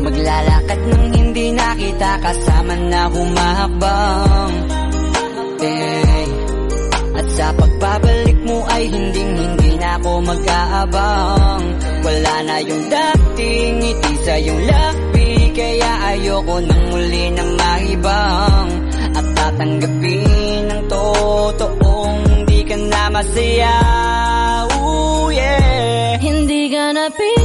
Maglalakad nang hindi nakita, kasama na humahakbang. At sa pagbabalik mo ay hindi na ako mag-aabang. Wala na yung dating ngiti sa iyong labi, kaya ayoko nang muli na mahibang. At tatanggapin ng totoong di ka na masaya. Ooh, yeah. Hindi ka na